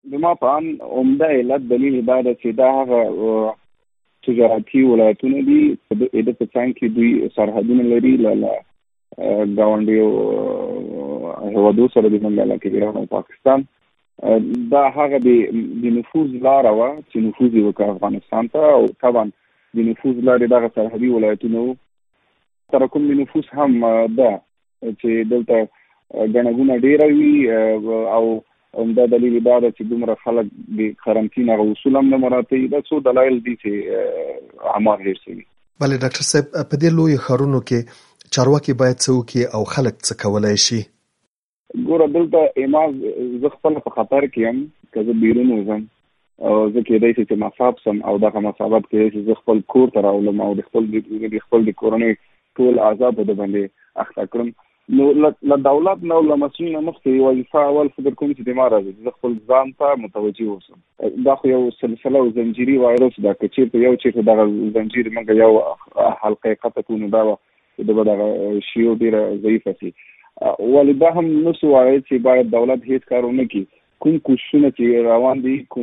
زما په ان عمده علت دلیل دا ده چې دا هغه تجارتي ولایتونه دي د په څنګ کې دوی سرحدونه لري له ګاونډیو هیوادو سره د مملکت ایران او پاکستان. دا هغه د نفوذ لاره وه چې نفوذ یې وکړ افغانستان ته، او طبعا د نفوذ لارې دغه سرحدي ولایتونه وو. تراکم د نفوذ هم ده چې دلته ګڼه ګوڼه ډېره وي، او عمده دلیل دا ده چې دومره خلک د قرنطین هغه اصول هم نه مراعات کوي. دا څو دلایل دي چې اعمار ډېر شوي. بله ډاکټر صاحب، په دې لویو ښارونو کې چارواکي باید څه وکړي او خلک څه کولی شي؟ ګوره دلته ایماز زه خپله په خطر کې یم که زه بیرون وځم، او زه کېدای شي چې مصاب سم او دغه مصابت کېدای شي زه خپل کور ته راولم او د خپل د کورنۍ ټول اعضا په ده باندې اخته کړم. نو له دولت نه او له مسؤل نه مخکې وظیفه اول فکر کوم چې د ما راځي زه خپل ځان ته متوجه اوسم. دا خو یو سلسله او زنجیري وایرس ده، که چېرته یو چېرته دغه زنجیر موږ یو حلقه قطع کړو نو دا به دغه شیو ډېره ضعیفه شي. ولې دا هم نسو وایي چې باید دولت هېڅ کار ونه کړي. کوم کوششونه چې روان دي، کوم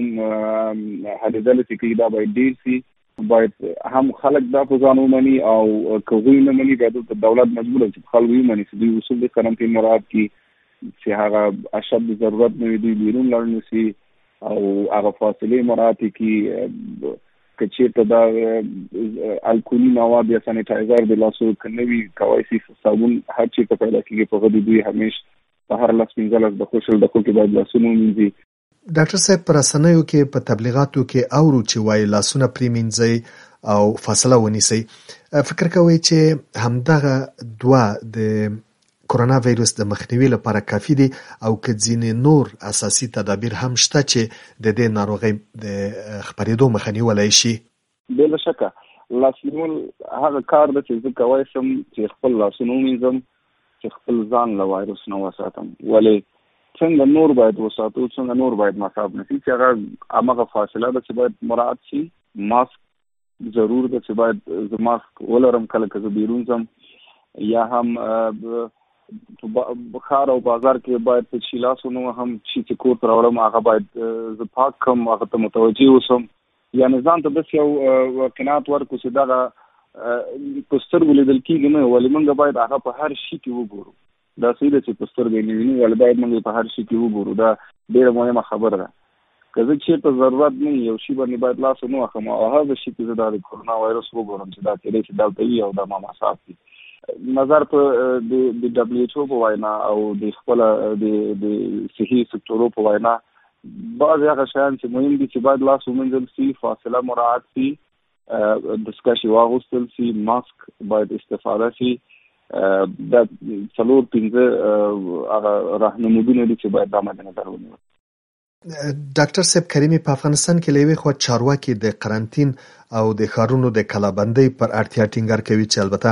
هلې ځلې چې کوي دا باید ډېر شي. باید هم خلک دا په ځان ومني، او که هغوی نه مني بیا دلته دولت مجبور چې په خلکو ومني چې دوی اصول د قرنطین مراعات کړي، چې هغه اشد ضرورت نه وي دوی بیرون لاړ نه شي، او هغه فاصلې مراعات کړي. که چېرته دا الکولي مواد یا سانیټایزر د لاسو که نه وي کولی شي صابون هر چېرته پیدا کېږي په هغه دوی همیش په هر 10-15 دقیقو شل دقیقو کې باید لاسونه ومینځي. ډاکټر صاحب، په رسنیو کې په تبلیغاتو کې اورو چې وایي لاسونه پرېمینځئ او فاصله ونیسئ. فکر کوئ چې همدغه دوه د کرونا ویروس د مخنیوي لپاره کافي دي، او که ځینې نور اساسي تدابیر هم شته چې د دې ناروغۍ د خپرېدو مخه نیولی شي؟ بلا شکه لاس نیول هغه کار ده چې زه کولی شم چې خپل لاسونه ومینځم، چې خپل ځان له وایرس نه وساتم. ولې څنګه نور باید وساتو، څنګه نور باید مصاب نه شي، چې هغه همغه فاصله ده چې باید مراعات شي. ماسک ضرور ده چې باید زه ماسک ولرم کله که زه بیرون ځم، یا هم ښار او بازار کې باید په چي لاسونه هم شي چې کور ته راوړم هغه باید زه پاک کړم، هغه ته متوجه اوسم. یعنې ځان ته داسې یو قناعت ورکړو چې دغه په سترګو لیدل کېږي نه، ولې موږ باید هغه په هر شي کې وګورو. دا صحیح ده چې په سترګې نه ویني، ولې باید موږ په هر شي کې وګورو. دا ډېره مهمه خبره ده. که زه چېرته ضرورت نه وي یو شي باندې باید لاس ونه وهم، او هغه شي کې زه دا د کرونا وایرس وګورم چې دا کېدای شي دلته وي او دا ما مصاب دي. نظر په د WHO په وینا او د خپله د صحي سکتورو په وینا بعضې هغه شیان چې مهم دي چې باید لاس ومینځل شي، فاصله مراعات شي، دستکشې واغوستل شي، ماسک باید استفاده شي. دا 4-5 هغه راهنمودونه دي چې باید دا مد نظر ونیول. ډاکټر صاحب کریمي، په افغانستان کې له یوې خوا چارواکي د قرنطین او د ښارونو د کلابندۍ پر اړتیا ټینګار کوي، چې البته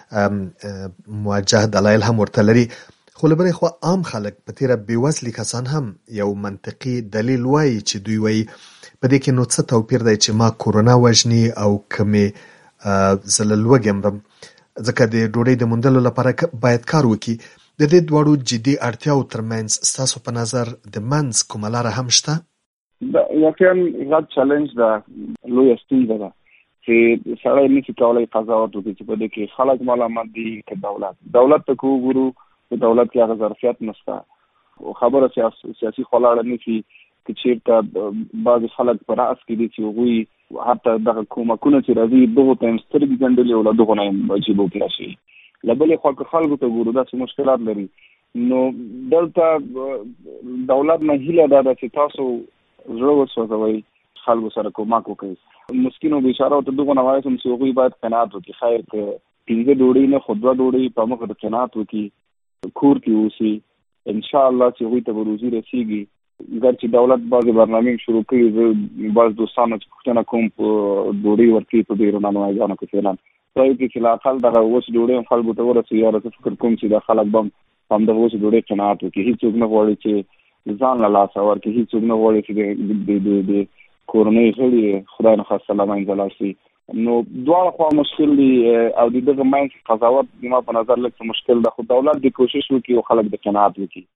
موجه دلایل هم ورته لري، خو له بلې خوا عام خلک په تیره بېوزلي کسان هم یو منطقي دلیل وایي چې دوی وایي په دې کې نو څه توپیر دی چې ما کورونا وژني او که مې زه له لوږې مرم، ځکه د ډوډۍ د موندلو لپاره باید کار وکړي. د دې دواړو جدي اړتیاو ترمنځ ستاسو په نظر د منځ کومه لاره هم شته؟ دا واقعا غټ چلنج ده، لویه ستونزه ده چې سړی نشي کولی قضاوت وکړي چې په دې کې خلک ملامت دي که دولت ته که وګورو په دولت کې هغه ظرفیت نشته. خبره سیاسي خوا لاړه نشي که چېرته بعضې خلک په رأس کې دي چې هغوی حتی دغه کومکونه چې راځي دغو ته هم سترګې ګنډلي او له دغو نه هم عجیب وکړه شي. له بلې خوا که خلکو ته ګورو داسې مشکلات لري، نو دلته دولت نه هیله دا ده چې تاسو زړه وسوځوئ، خلکو سره کومک وکړئ. مسکینو بیچارهو ته دغو نه وایسم چې هغوی باید قناعت وکړي. خیر که 15 ډوډۍ نه خو 2 ډوډۍ په مخه د قناعت وکړي، کور کې اوسي، انشاءالله چې هغوی ته به روزي رسېږي. ګرچې دولت بعضې برنامې شروع کړي، زه بعض دوستانو چې پوښتنه کوم په ډوډۍ ورکوي په ډېرو نانوایګانو کې فعلا پرې کې چې لا اقل دغه اوس ډوډۍ هم خلکو ته ورسوي. یاره زه فکر کوم چې دا خلک به هم همدغه اوس ډوډۍ قناعت وکړي. هېڅوک نه غواړي چې ځان له لاسه ورکړي، هېڅوک نه غواړي چې د کورنۍ غړي خدای نخواسته له منځه لاړ شي. نو دواړه خوا مشکل دي، او د دغه منځ قضاوت زما په نظر لږ څه مشکل ده، خو دولت د کوشش وکړي او خلک د قناعت وکړي.